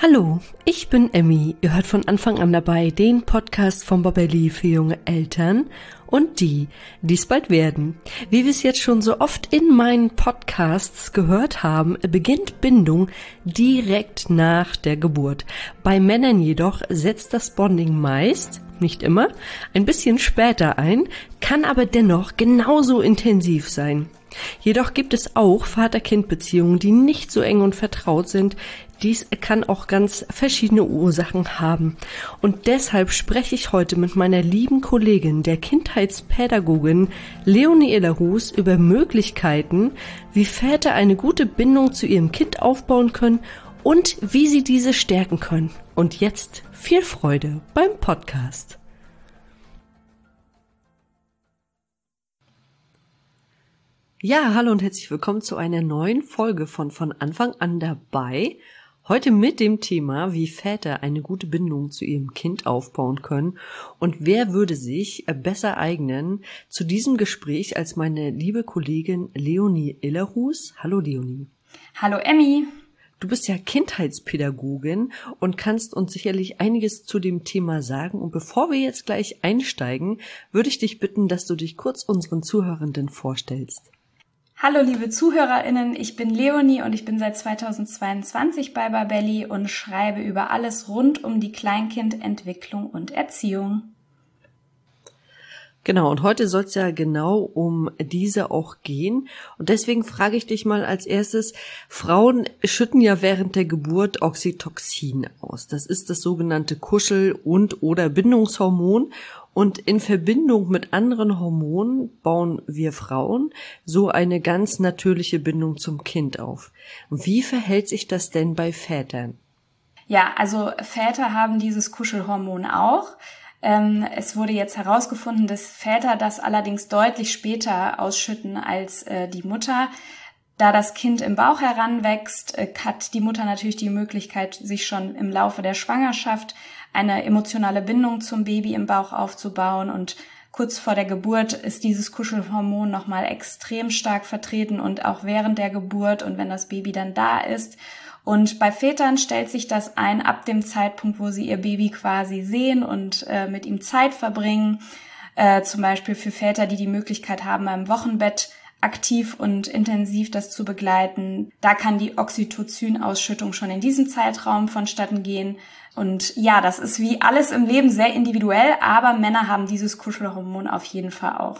Hallo, ich bin Emmy. Ihr hört von Anfang an dabei den Podcast von Babelli für junge Eltern und die es bald werden. Wie wir es jetzt schon so oft in meinen Podcasts gehört haben, beginnt Bindung direkt nach der Geburt. Bei Männern jedoch setzt das Bonding meist, nicht immer, ein bisschen später ein, kann aber dennoch genauso intensiv sein. Jedoch gibt es auch Vater-Kind-Beziehungen, die nicht so eng und vertraut sind. Dies kann auch ganz verschiedene Ursachen haben. Und deshalb spreche ich heute mit meiner lieben Kollegin, der Kindheitspädagogin Leonie Illerhus, über Möglichkeiten, wie Väter eine gute Bindung zu ihrem Kind aufbauen können und wie sie diese stärken können. Und jetzt viel Freude beim Podcast. Ja, hallo und herzlich willkommen zu einer neuen Folge von Anfang an dabei. Heute mit dem Thema, wie Väter eine gute Bindung zu ihrem Kind aufbauen können und wer würde sich besser eignen zu diesem Gespräch als meine liebe Kollegin Leonie Illerhus. Hallo Leonie. Hallo Emmy. Du bist ja Kindheitspädagogin und kannst uns sicherlich einiges zu dem Thema sagen. Und bevor wir jetzt gleich einsteigen, würde ich dich bitten, dass du dich kurz unseren Zuhörenden vorstellst. Hallo liebe ZuhörerInnen, ich bin Leonie und ich bin seit 2022 bei Babelli und schreibe über alles rund um die Kleinkindentwicklung und Erziehung. Genau, und heute soll es ja genau um diese auch gehen. Und deswegen frage ich dich mal als erstes, Frauen schütten ja während der Geburt Oxytocin aus. Das ist das sogenannte Kuschel- und/oder Bindungshormon. Und in Verbindung mit anderen Hormonen bauen wir Frauen so eine ganz natürliche Bindung zum Kind auf. Wie verhält sich das denn bei Vätern? Ja, also Väter haben dieses Kuschelhormon auch. Es wurde jetzt herausgefunden, dass Väter das allerdings deutlich später ausschütten als die Mutter. Da das Kind im Bauch heranwächst, hat die Mutter natürlich die Möglichkeit, sich schon im Laufe der Schwangerschaft eine emotionale Bindung zum Baby im Bauch aufzubauen. Und kurz vor der Geburt ist dieses Kuschelhormon nochmal extrem stark vertreten und auch während der Geburt und wenn das Baby dann da ist. Und bei Vätern stellt sich das ein ab dem Zeitpunkt, wo sie ihr Baby quasi sehen und mit ihm Zeit verbringen. Zum Beispiel für Väter, die die Möglichkeit haben, im Wochenbett aktiv und intensiv das zu begleiten. Da kann die Oxytocin-Ausschüttung schon in diesem Zeitraum vonstatten gehen. Und ja, das ist wie alles im Leben sehr individuell, aber Männer haben dieses Kuschelhormon auf jeden Fall auch.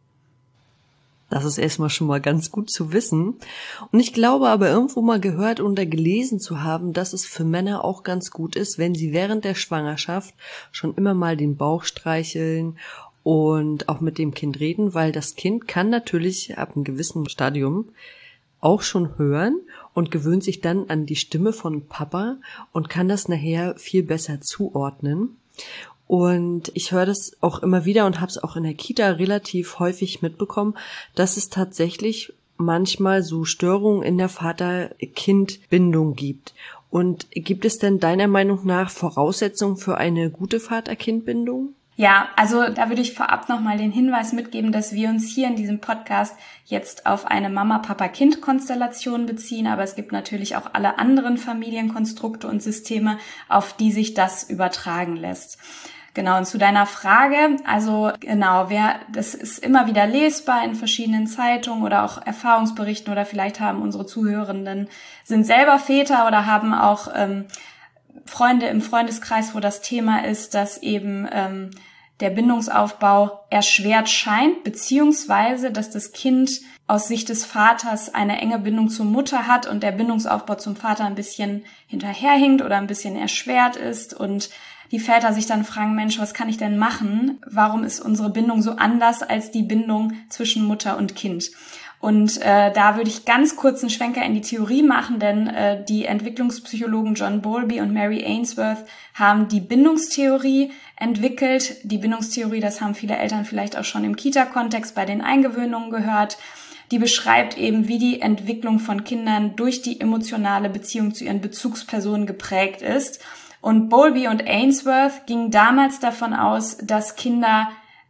Das ist erstmal schon mal ganz gut zu wissen. Und ich glaube aber irgendwo mal gehört oder gelesen zu haben, dass es für Männer auch ganz gut ist, wenn sie während der Schwangerschaft schon immer mal den Bauch streicheln und auch mit dem Kind reden, weil das Kind kann natürlich ab einem gewissen Stadium auch schon hören und gewöhnt sich dann an die Stimme von Papa und kann das nachher viel besser zuordnen. Und ich höre das auch immer wieder und habe es auch in der Kita relativ häufig mitbekommen, dass es tatsächlich manchmal so Störungen in der Vater-Kind-Bindung gibt. Und gibt es denn deiner Meinung nach Voraussetzungen für eine gute Vater-Kind-Bindung? Ja, also da würde ich vorab nochmal den Hinweis mitgeben, dass wir uns hier in diesem Podcast jetzt auf eine Mama-Papa-Kind-Konstellation beziehen, aber es gibt natürlich auch alle anderen Familienkonstrukte und Systeme, auf die sich das übertragen lässt. Genau, und zu deiner Frage, also genau, das ist immer wieder lesbar in verschiedenen Zeitungen oder auch Erfahrungsberichten oder vielleicht haben unsere Zuhörenden, sind selber Väter oder haben auch Freunde im Freundeskreis, wo das Thema ist, dass eben der Bindungsaufbau erschwert scheint, beziehungsweise dass das Kind aus Sicht des Vaters eine enge Bindung zur Mutter hat und der Bindungsaufbau zum Vater ein bisschen hinterherhinkt oder ein bisschen erschwert ist und die Väter sich dann fragen, Mensch, was kann ich denn machen? Warum ist unsere Bindung so anders als die Bindung zwischen Mutter und Kind? Und da würde ich ganz kurz einen Schwenker in die Theorie machen, denn die Entwicklungspsychologen John Bowlby und Mary Ainsworth haben die Bindungstheorie entwickelt. Die Bindungstheorie, das haben viele Eltern vielleicht auch schon im Kita-Kontext bei den Eingewöhnungen gehört. Die beschreibt eben, wie die Entwicklung von Kindern durch die emotionale Beziehung zu ihren Bezugspersonen geprägt ist. Und Bowlby und Ainsworth gingen damals davon aus, dass Kinder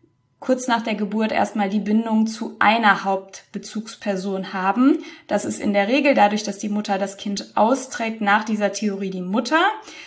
kurz nach der Geburt erstmal die Bindung zu einer Hauptbezugsperson haben. Das ist in der Regel dadurch, dass die Mutter das Kind austrägt, nach dieser Theorie die Mutter.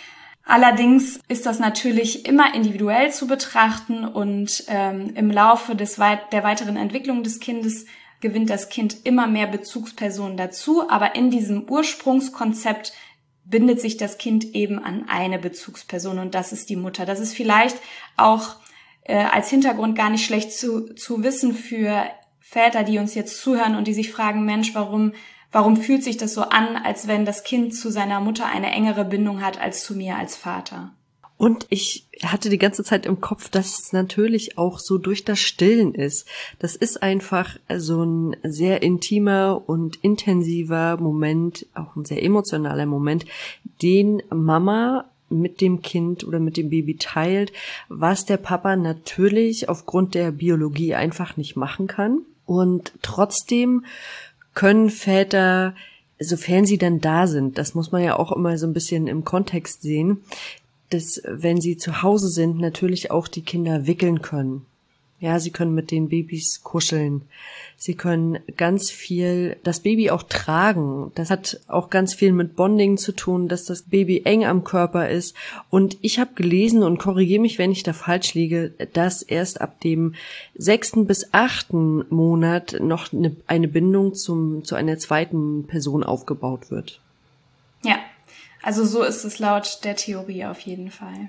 Allerdings ist das natürlich immer individuell zu betrachten und im Laufe der weiteren Entwicklung des Kindes gewinnt das Kind immer mehr Bezugspersonen dazu, aber in diesem Ursprungskonzept bindet sich das Kind eben an eine Bezugsperson und das ist die Mutter. Das ist vielleicht auch als Hintergrund gar nicht schlecht zu wissen für Väter, die uns jetzt zuhören und die sich fragen, Mensch, warum fühlt sich das so an, als wenn das Kind zu seiner Mutter eine engere Bindung hat als zu mir als Vater? Und ich hatte die ganze Zeit im Kopf, dass es natürlich auch so durch das Stillen ist. Das ist einfach so ein sehr intimer und intensiver Moment, auch ein sehr emotionaler Moment, den Mama mit dem Kind oder mit dem Baby teilt, was der Papa natürlich aufgrund der Biologie einfach nicht machen kann. Und trotzdem können Väter, sofern sie dann da sind, das muss man ja auch immer so ein bisschen im Kontext sehen, dass, wenn sie zu Hause sind, natürlich auch die Kinder wickeln können. Ja, sie können mit den Babys kuscheln. Sie können ganz viel das Baby auch tragen. Das hat auch ganz viel mit Bonding zu tun, dass das Baby eng am Körper ist. Und ich habe gelesen, und korrigiere mich, wenn ich da falsch liege, dass erst ab dem 6. bis 8. Monat noch eine Bindung zu einer zweiten Person aufgebaut wird. Ja, also so ist es laut der Theorie auf jeden Fall.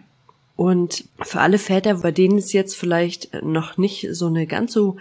Und für alle Väter, bei denen es jetzt vielleicht noch nicht so eine ganz so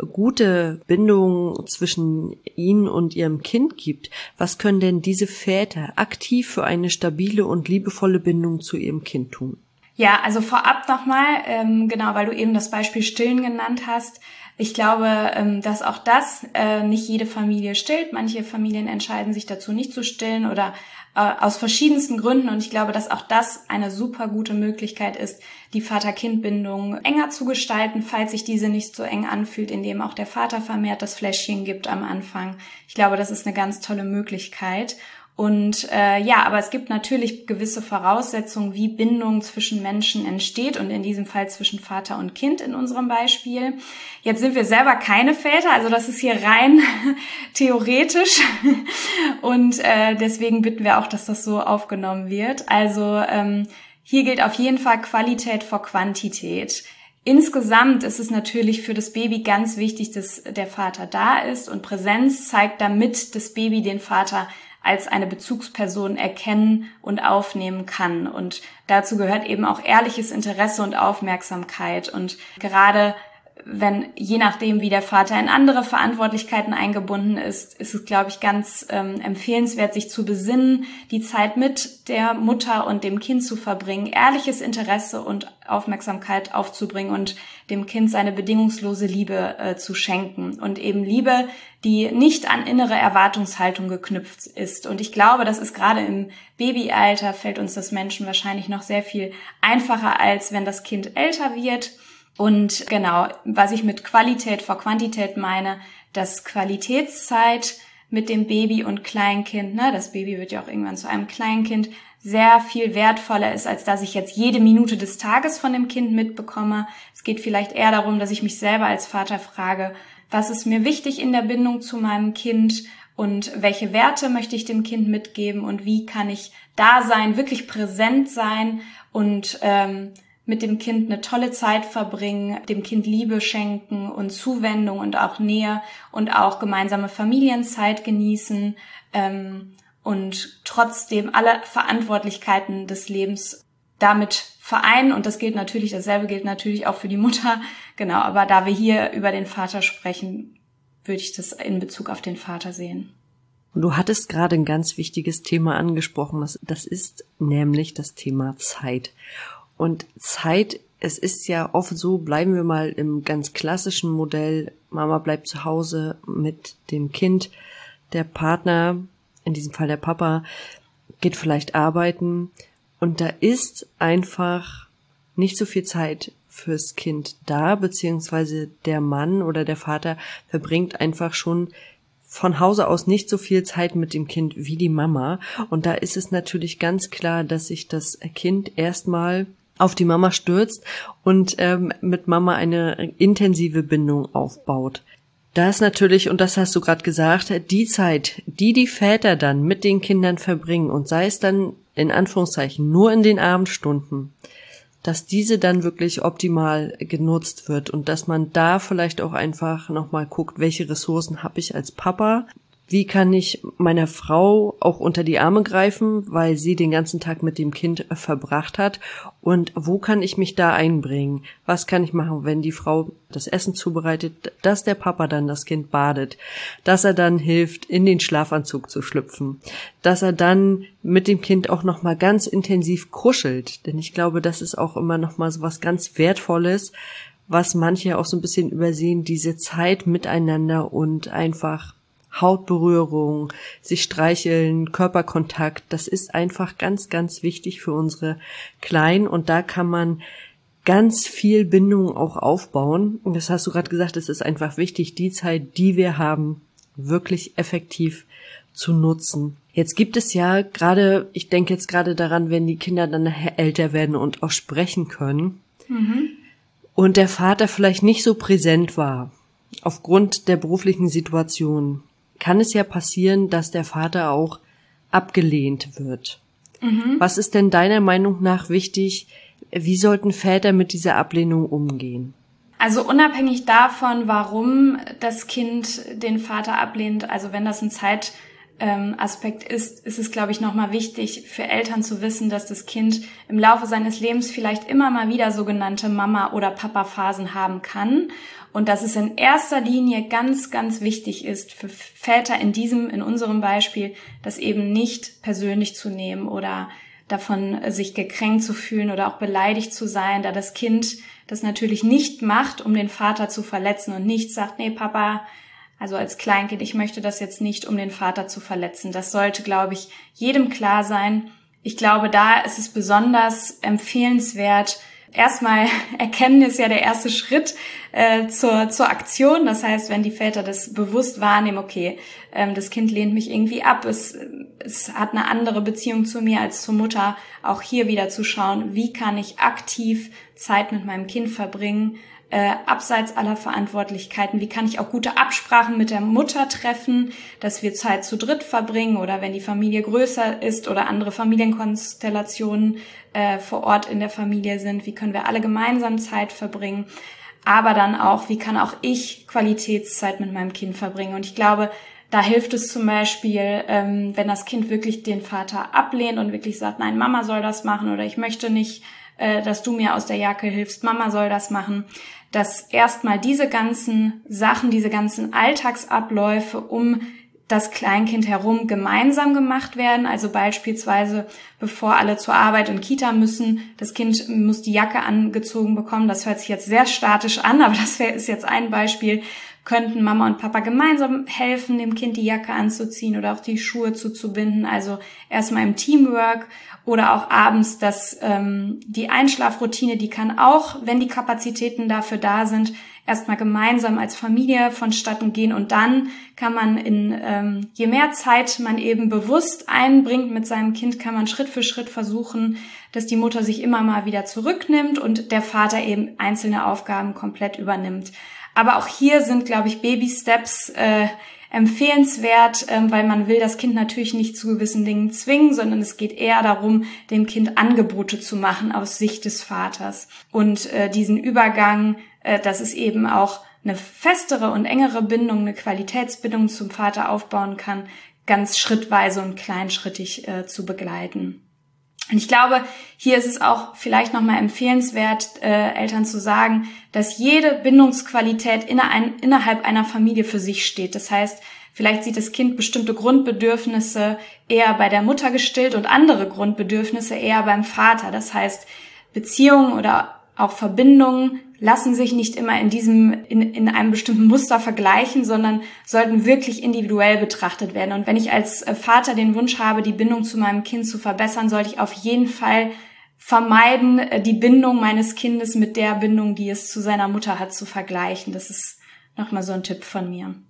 gute Bindung zwischen ihnen und ihrem Kind gibt, was können denn diese Väter aktiv für eine stabile und liebevolle Bindung zu ihrem Kind tun? Ja, also vorab nochmal, genau, weil du eben das Beispiel Stillen genannt hast. Ich glaube, dass auch das nicht jede Familie stillt. Manche Familien entscheiden sich dazu, nicht zu stillen oder aus verschiedensten Gründen. Und ich glaube, dass auch das eine super gute Möglichkeit ist, die Vater-Kind-Bindung enger zu gestalten, falls sich diese nicht so eng anfühlt, indem auch der Vater vermehrt das Fläschchen gibt am Anfang. Ich glaube, das ist eine ganz tolle Möglichkeit. Und aber es gibt natürlich gewisse Voraussetzungen, wie Bindung zwischen Menschen entsteht und in diesem Fall zwischen Vater und Kind in unserem Beispiel. Jetzt sind wir selber keine Väter, also das ist hier rein theoretisch und deswegen bitten wir auch, dass das so aufgenommen wird. Also hier gilt auf jeden Fall Qualität vor Quantität. Insgesamt ist es natürlich für das Baby ganz wichtig, dass der Vater da ist und Präsenz zeigt, damit das Baby den Vater als eine Bezugsperson erkennen und aufnehmen kann. Und dazu gehört eben auch ehrliches Interesse und Aufmerksamkeit. Und gerade wenn, je nachdem, wie der Vater in andere Verantwortlichkeiten eingebunden ist, ist es, glaube ich, ganz empfehlenswert, sich zu besinnen, die Zeit mit der Mutter und dem Kind zu verbringen, ehrliches Interesse und Aufmerksamkeit aufzubringen und dem Kind seine bedingungslose Liebe zu schenken. Und eben Liebe, die nicht an innere Erwartungshaltung geknüpft ist. Und ich glaube, das ist gerade im Babyalter, fällt uns das Menschen wahrscheinlich noch sehr viel einfacher, als wenn das Kind älter wird. Und genau, was ich mit Qualität vor Quantität meine, dass Qualitätszeit mit dem Baby und Kleinkind, das Baby wird ja auch irgendwann zu einem Kleinkind, sehr viel wertvoller ist, als dass ich jetzt jede Minute des Tages von dem Kind mitbekomme. Es geht vielleicht eher darum, dass ich mich selber als Vater frage, was ist mir wichtig in der Bindung zu meinem Kind und welche Werte möchte ich dem Kind mitgeben und wie kann ich da sein, wirklich präsent sein und mit dem Kind eine tolle Zeit verbringen, dem Kind Liebe schenken und Zuwendung und auch Nähe und auch gemeinsame Familienzeit genießen und trotzdem alle Verantwortlichkeiten des Lebens damit vereinen. Und dasselbe gilt natürlich auch für die Mutter. Genau, aber da wir hier über den Vater sprechen, würde ich das in Bezug auf den Vater sehen. Und du hattest gerade ein ganz wichtiges Thema angesprochen. Das ist nämlich das Thema Zeit. Und Zeit, es ist ja oft so, bleiben wir mal im ganz klassischen Modell, Mama bleibt zu Hause mit dem Kind, der Partner, in diesem Fall der Papa, geht vielleicht arbeiten und da ist einfach nicht so viel Zeit fürs Kind da, beziehungsweise der Mann oder der Vater verbringt einfach schon von Hause aus nicht so viel Zeit mit dem Kind wie die Mama und da ist es natürlich ganz klar, dass sich das Kind erstmal auf die Mama stürzt und mit Mama eine intensive Bindung aufbaut. Da ist natürlich, und das hast du gerade gesagt, die Zeit, die Väter dann mit den Kindern verbringen, und sei es dann in Anführungszeichen nur in den Abendstunden, dass diese dann wirklich optimal genutzt wird und dass man da vielleicht auch einfach nochmal guckt, welche Ressourcen habe ich als Papa. Wie kann ich meiner Frau auch unter die Arme greifen, weil sie den ganzen Tag mit dem Kind verbracht hat? Und wo kann ich mich da einbringen? Was kann ich machen, wenn die Frau das Essen zubereitet, dass der Papa dann das Kind badet, dass er dann hilft, in den Schlafanzug zu schlüpfen, dass er dann mit dem Kind auch nochmal ganz intensiv kuschelt? Denn ich glaube, das ist auch immer nochmal so was ganz Wertvolles, was manche auch so ein bisschen übersehen, diese Zeit miteinander und einfach Hautberührung, sich streicheln, Körperkontakt, das ist einfach ganz, ganz wichtig für unsere Kleinen und da kann man ganz viel Bindung auch aufbauen. Und das hast du gerade gesagt, es ist einfach wichtig, die Zeit, die wir haben, wirklich effektiv zu nutzen. Jetzt gibt es ja gerade, ich denke jetzt gerade daran, wenn die Kinder dann nachher älter werden und auch sprechen können und der Vater vielleicht nicht so präsent war, aufgrund der beruflichen Situation, kann es ja passieren, dass der Vater auch abgelehnt wird. Was ist denn deiner Meinung nach wichtig? Wie sollten Väter mit dieser Ablehnung umgehen? Also unabhängig davon, warum das Kind den Vater ablehnt, also wenn das ein Zeitaspekt ist es, glaube ich, nochmal wichtig für Eltern zu wissen, dass das Kind im Laufe seines Lebens vielleicht immer mal wieder sogenannte Mama- oder Papa-Phasen haben kann. Und dass es in erster Linie ganz, ganz wichtig ist für Väter in unserem Beispiel, das eben nicht persönlich zu nehmen oder davon sich gekränkt zu fühlen oder auch beleidigt zu sein, da das Kind das natürlich nicht macht, um den Vater zu verletzen und nicht sagt, nee, Papa, also als Kleinkind, ich möchte das jetzt nicht, um den Vater zu verletzen. Das sollte, glaube ich, jedem klar sein. Ich glaube, da ist es besonders empfehlenswert. Erstmal erkennen ist ja der erste Schritt zur Aktion. Das heißt, wenn die Väter das bewusst wahrnehmen, okay, das Kind lehnt mich irgendwie ab, es hat eine andere Beziehung zu mir als zur Mutter, auch hier wieder zu schauen, wie kann ich aktiv Zeit mit meinem Kind verbringen, abseits aller Verantwortlichkeiten, wie kann ich auch gute Absprachen mit der Mutter treffen, dass wir Zeit zu dritt verbringen oder wenn die Familie größer ist oder andere Familienkonstellationen vor Ort in der Familie sind, wie können wir alle gemeinsam Zeit verbringen, aber dann auch, wie kann auch ich Qualitätszeit mit meinem Kind verbringen. Und ich glaube, da hilft es zum Beispiel, wenn das Kind wirklich den Vater ablehnt und wirklich sagt, nein, Mama soll das machen oder ich möchte nicht, dass du mir aus der Jacke hilfst, Mama soll das machen, dass erstmal diese ganzen Sachen, diese ganzen Alltagsabläufe um das Kleinkind herum gemeinsam gemacht werden. Also beispielsweise, bevor alle zur Arbeit und Kita müssen, das Kind muss die Jacke angezogen bekommen. Das hört sich jetzt sehr statisch an, aber das ist jetzt ein Beispiel. Könnten Mama und Papa gemeinsam helfen, dem Kind die Jacke anzuziehen oder auch die Schuhe zuzubinden. Also erstmal im Teamwork oder auch abends, dass die Einschlafroutine, die kann auch, wenn die Kapazitäten dafür da sind, erstmal gemeinsam als Familie vonstatten gehen und dann kann man je mehr Zeit man eben bewusst einbringt mit seinem Kind, kann man Schritt für Schritt versuchen, dass die Mutter sich immer mal wieder zurücknimmt und der Vater eben einzelne Aufgaben komplett übernimmt. Aber auch hier sind, glaube ich, Baby-Steps empfehlenswert, weil man will das Kind natürlich nicht zu gewissen Dingen zwingen, sondern es geht eher darum, dem Kind Angebote zu machen aus Sicht des Vaters. Und diesen Übergang, dass es eben auch eine festere und engere Bindung, eine Qualitätsbindung zum Vater aufbauen kann, ganz schrittweise und kleinschrittig zu begleiten. Und ich glaube, hier ist es auch vielleicht nochmal empfehlenswert, Eltern zu sagen, dass jede Bindungsqualität innerhalb einer Familie für sich steht. Das heißt, vielleicht sieht das Kind bestimmte Grundbedürfnisse eher bei der Mutter gestillt und andere Grundbedürfnisse eher beim Vater. Das heißt, Beziehungen oder auch Verbindungen lassen sich nicht immer in einem bestimmten Muster vergleichen, sondern sollten wirklich individuell betrachtet werden. Und wenn ich als Vater den Wunsch habe, die Bindung zu meinem Kind zu verbessern, sollte ich auf jeden Fall vermeiden, die Bindung meines Kindes mit der Bindung, die es zu seiner Mutter hat, zu vergleichen. Das ist nochmal so ein Tipp von mir.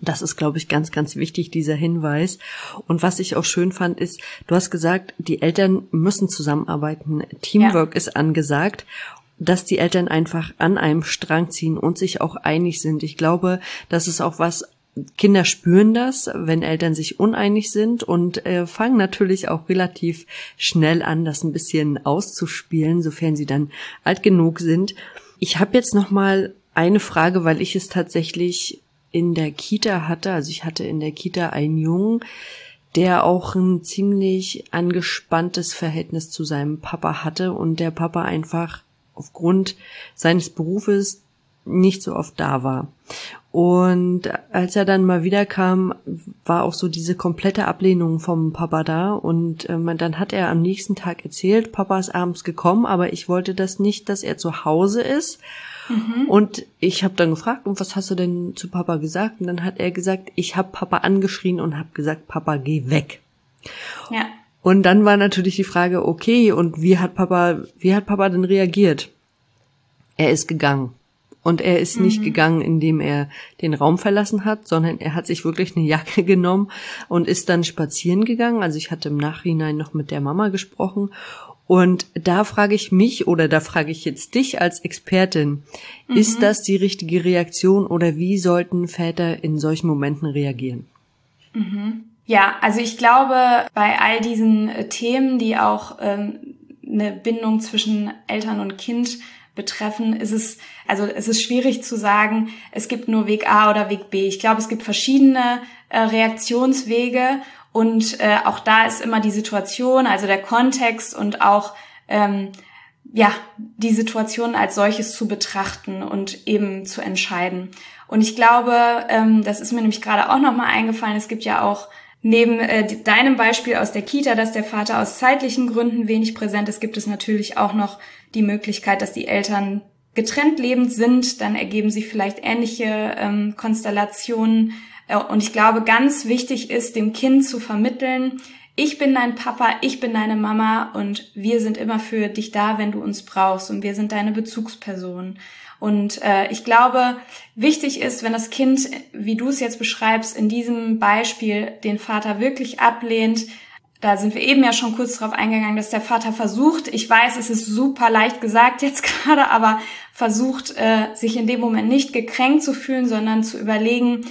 Das ist, glaube ich, ganz, ganz wichtig, dieser Hinweis. Und was ich auch schön fand, ist, du hast gesagt, die Eltern müssen zusammenarbeiten. Teamwork ist angesagt, dass die Eltern einfach an einem Strang ziehen und sich auch einig sind. Ich glaube, das ist auch was, Kinder spüren das, wenn Eltern sich uneinig sind und fangen natürlich auch relativ schnell an, das ein bisschen auszuspielen, sofern sie dann alt genug sind. Ich habe jetzt noch mal eine Frage, weil ich es tatsächlich in der Kita hatte. Also ich hatte in der Kita einen Jungen, der auch ein ziemlich angespanntes Verhältnis zu seinem Papa hatte und der Papa einfach aufgrund seines Berufes nicht so oft da war. Und als er dann mal wiederkam, war auch so diese komplette Ablehnung vom Papa da. Und dann hat er am nächsten Tag erzählt, Papa ist abends gekommen, aber ich wollte das nicht, dass er zu Hause ist. Und ich habe dann gefragt, und was hast du denn zu Papa gesagt? Und dann hat er gesagt, ich habe Papa angeschrien und habe gesagt, Papa, geh weg. Ja. Und dann war natürlich die Frage, okay, und wie hat Papa denn reagiert? Er ist gegangen. Und er ist nicht gegangen, indem er den Raum verlassen hat, sondern er hat sich wirklich eine Jacke genommen und ist dann spazieren gegangen. Also ich hatte im Nachhinein noch mit der Mama gesprochen. Und da frage ich mich, oder da frage ich jetzt dich als Expertin, ist das die richtige Reaktion oder wie sollten Väter in solchen Momenten reagieren? Ja, also ich glaube, bei all diesen Themen, die auch eine Bindung zwischen Eltern und Kind betreffen, ist es schwierig zu sagen, es gibt nur Weg A oder Weg B. Ich glaube, es gibt verschiedene Reaktionswege und auch da ist immer die Situation, also der Kontext und auch die Situation als solches zu betrachten und eben zu entscheiden. Und ich glaube, das ist mir nämlich gerade auch nochmal eingefallen, es gibt ja auch neben deinem Beispiel aus der Kita, dass der Vater aus zeitlichen Gründen wenig präsent ist, gibt es natürlich auch noch die Möglichkeit, dass die Eltern getrennt lebend sind. Dann ergeben sich vielleicht ähnliche Konstellationen. Und ich glaube, ganz wichtig ist, dem Kind zu vermitteln, ich bin dein Papa, ich bin deine Mama und wir sind immer für dich da, wenn du uns brauchst und wir sind deine Bezugsperson. Und ich glaube, wichtig ist, wenn das Kind, wie du es jetzt beschreibst, in diesem Beispiel den Vater wirklich ablehnt, da sind wir eben ja schon kurz drauf eingegangen, dass der Vater versucht, ich weiß, es ist super leicht gesagt jetzt gerade, aber versucht, sich in dem Moment nicht gekränkt zu fühlen, sondern zu überlegen,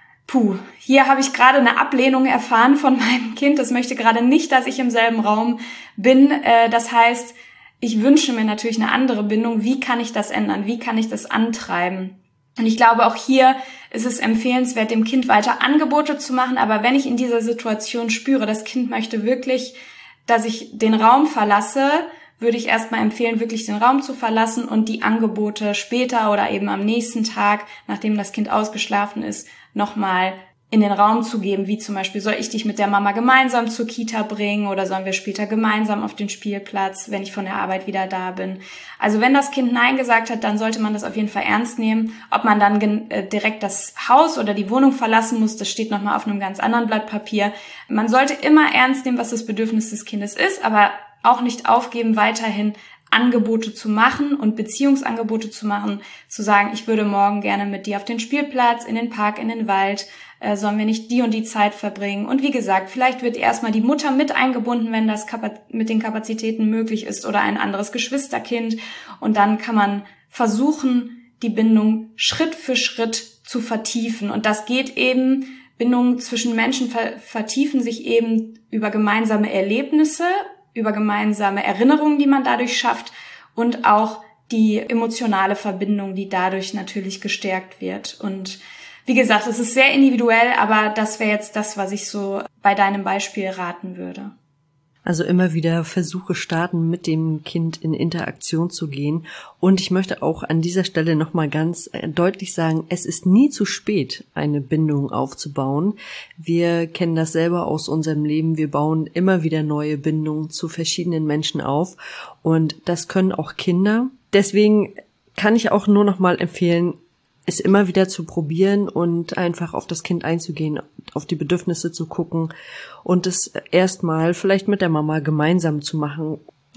hier habe ich gerade eine Ablehnung erfahren von meinem Kind, das möchte gerade nicht, dass ich im selben Raum bin, das heißt, ich wünsche mir natürlich eine andere Bindung. Wie kann ich das ändern? Wie kann ich das antreiben? Und ich glaube, auch hier ist es empfehlenswert, dem Kind weiter Angebote zu machen. Aber wenn ich in dieser Situation spüre, das Kind möchte wirklich, dass ich den Raum verlasse, würde ich erstmal empfehlen, wirklich den Raum zu verlassen und die Angebote später oder eben am nächsten Tag, nachdem das Kind ausgeschlafen ist, nochmal in den Raum zu geben, wie zum Beispiel, soll ich dich mit der Mama gemeinsam zur Kita bringen oder sollen wir später gemeinsam auf den Spielplatz, wenn ich von der Arbeit wieder da bin. Also wenn das Kind Nein gesagt hat, dann sollte man das auf jeden Fall ernst nehmen. Ob man dann direkt das Haus oder die Wohnung verlassen muss, das steht nochmal auf einem ganz anderen Blatt Papier. Man sollte immer ernst nehmen, was das Bedürfnis des Kindes ist, aber auch nicht aufgeben, weiterhin Angebote zu machen und Beziehungsangebote zu machen, zu sagen, ich würde morgen gerne mit dir auf den Spielplatz, in den Park, in den Wald, sollen wir nicht die und die Zeit verbringen. Und wie gesagt, vielleicht wird erstmal die Mutter mit eingebunden, wenn das mit den Kapazitäten möglich ist oder ein anderes Geschwisterkind. Und dann kann man versuchen, die Bindung Schritt für Schritt zu vertiefen. Und das geht eben, Bindungen zwischen Menschen vertiefen sich eben über gemeinsame Erlebnisse, über gemeinsame Erinnerungen, die man dadurch schafft und auch die emotionale Verbindung, die dadurch natürlich gestärkt wird. Und wie gesagt, es ist sehr individuell, aber das wäre jetzt das, was ich so bei deinem Beispiel raten würde. Also immer wieder Versuche starten, mit dem Kind in Interaktion zu gehen. Und ich möchte auch an dieser Stelle nochmal ganz deutlich sagen, es ist nie zu spät, eine Bindung aufzubauen. Wir kennen das selber aus unserem Leben. Wir bauen immer wieder neue Bindungen zu verschiedenen Menschen auf. Und das können auch Kinder. Deswegen kann ich auch nur nochmal empfehlen, es immer wieder zu probieren und einfach auf das Kind einzugehen, auf die Bedürfnisse zu gucken und es erstmal vielleicht mit der Mama gemeinsam zu machen.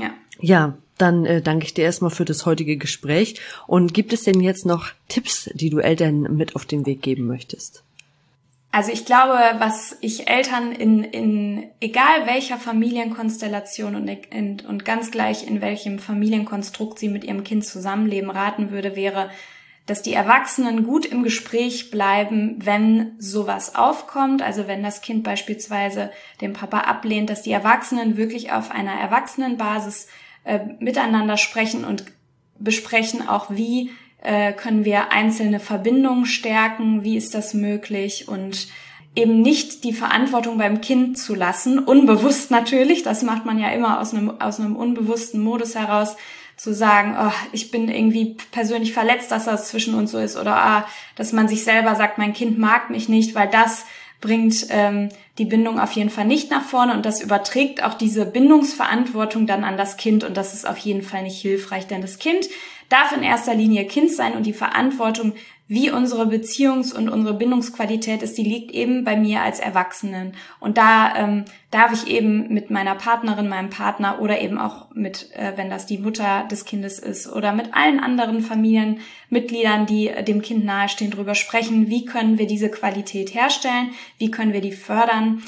Ja, dann danke ich dir erstmal für das heutige Gespräch. Und gibt es denn jetzt noch Tipps, die du Eltern mit auf den Weg geben möchtest? Also ich glaube, was ich Eltern in egal welcher Familienkonstellation und ganz gleich in welchem Familienkonstrukt sie mit ihrem Kind zusammenleben raten würde, wäre, dass die Erwachsenen gut im Gespräch bleiben, wenn sowas aufkommt. Also wenn das Kind beispielsweise den Papa ablehnt, dass die Erwachsenen wirklich auf einer Erwachsenenbasis miteinander sprechen und besprechen auch, wie können wir einzelne Verbindungen stärken, wie ist das möglich, und eben nicht die Verantwortung beim Kind zu lassen, unbewusst natürlich, das macht man ja immer aus einem unbewussten Modus heraus, zu sagen, oh, ich bin irgendwie persönlich verletzt, dass das zwischen uns so ist, oder dass man sich selber sagt, mein Kind mag mich nicht, weil das bringt die Bindung auf jeden Fall nicht nach vorne, und das überträgt auch diese Bindungsverantwortung dann an das Kind, und das ist auf jeden Fall nicht hilfreich, denn das Kind darf in erster Linie Kind sein, und die Verantwortung, wie unsere Beziehungs- und unsere Bindungsqualität ist, die liegt eben bei mir als Erwachsenen. Und da darf ich eben mit meiner Partnerin, meinem Partner oder eben auch mit, wenn das die Mutter des Kindes ist, oder mit allen anderen Familienmitgliedern, die dem Kind nahestehen, drüber sprechen, wie können wir diese Qualität herstellen, wie können wir die fördern,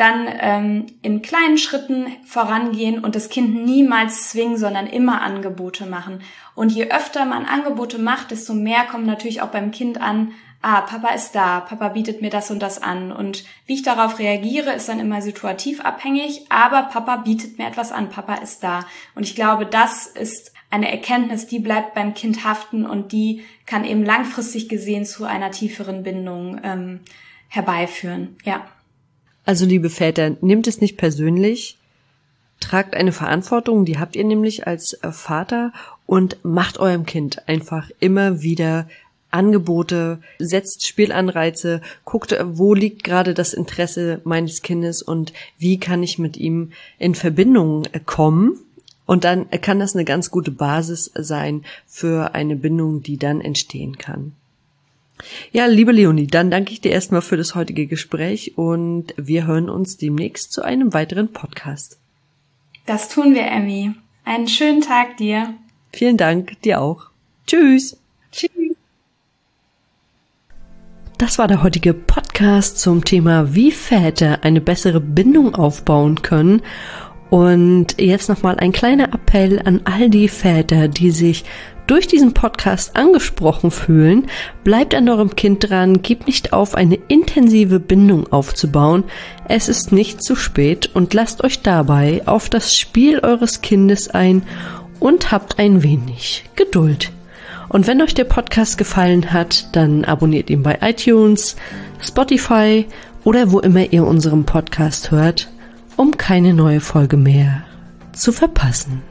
dann in kleinen Schritten vorangehen und das Kind niemals zwingen, sondern immer Angebote machen. Und je öfter man Angebote macht, desto mehr kommt natürlich auch beim Kind an, Papa ist da, Papa bietet mir das und das an. Und wie ich darauf reagiere, ist dann immer situativ abhängig, aber Papa bietet mir etwas an, Papa ist da. Und ich glaube, das ist eine Erkenntnis, die bleibt beim Kind haften, und die kann eben langfristig gesehen zu einer tieferen Bindung herbeiführen. Ja. Also liebe Väter, nehmt es nicht persönlich, tragt eine Verantwortung, die habt ihr nämlich als Vater, und macht eurem Kind einfach immer wieder Angebote, setzt Spielanreize, guckt, wo liegt gerade das Interesse meines Kindes und wie kann ich mit ihm in Verbindung kommen. Und dann kann das eine ganz gute Basis sein für eine Bindung, die dann entstehen kann. Ja, liebe Leonie, dann danke ich dir erstmal für das heutige Gespräch, und wir hören uns demnächst zu einem weiteren Podcast. Das tun wir, Emmy. Einen schönen Tag dir. Vielen Dank, dir auch. Tschüss. Tschüss. Das war der heutige Podcast zum Thema, wie Väter eine bessere Bindung aufbauen können. Und jetzt nochmal ein kleiner Appell an all die Väter, die sich durch diesen Podcast angesprochen fühlen. Bleibt an eurem Kind dran, gebt nicht auf, eine intensive Bindung aufzubauen. Es ist nicht zu spät, und lasst euch dabei auf das Spiel eures Kindes ein und habt ein wenig Geduld. Und wenn euch der Podcast gefallen hat, dann abonniert ihn bei iTunes, Spotify oder wo immer ihr unseren Podcast hört, um keine neue Folge mehr zu verpassen.